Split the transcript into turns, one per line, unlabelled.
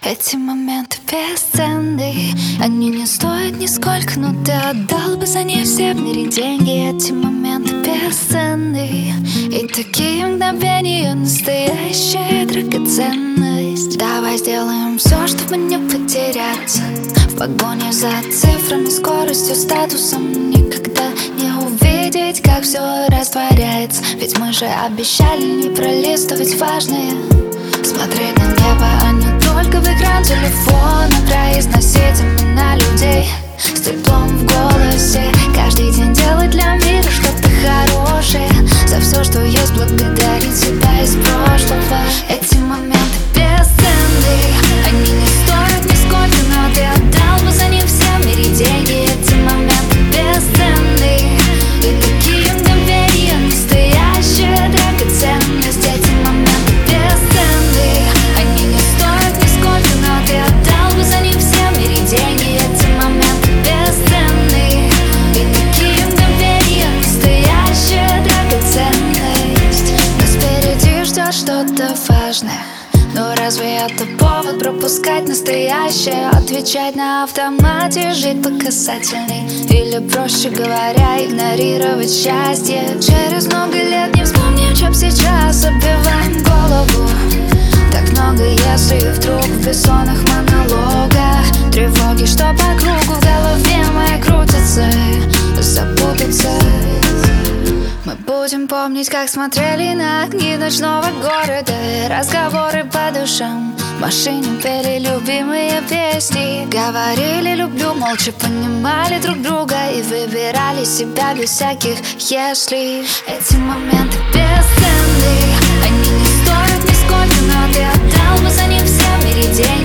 Эти моменты бесценны, они не стоят нисколько, но ты отдал бы за них все в мире деньги. Эти моменты бесценны, и такие мгновения настоящая драгоценность. Давай сделаем все, чтобы не потеряться в погоне за цифрами, скоростью, статусом. Никогда не увидеть, как все растворяется. Ведь мы же обещали не пролистывать важное, смотреть на небо, а не только в экран телефона, произносить имена людей с теплом в голосе. Каждый день делать для мира что-то хорошее, за все, что есть, благодарить себя из прошлого. Эти моменты бесценны, они не стоят нисколько, но ты отдал бы за них все в мире деньги. Эти моменты бесценны, и такие мгновения настоящая драгоценность. Эти моменты бесценны, они не стоят нисколько, но ты отдал бы за них все в мире деньги. Эти моменты бесценны, и такие мгновения настоящая драгоценность. Нас впереди ждет что-то важное, но разве это повод пропускать настоящее? Отвечать на автомате, жить по касательной, или, проще говоря, игнорировать счастье? Через много лет не вспомним, чем сейчас забиваем голову. Так много если вдруг в бессонных монологах тревоги, что по кругу в голове моей крутятся, запутаться. Мы будем помнить, как смотрели на огни ночного города, разговоры по душам, в машине пели любимые песни, говорили люблю, молча понимали друг друга и выбирали себя без всяких если. Эти моменты бесценны, они не стоят нисколько, но ты отдал бы за них все в мире деньги.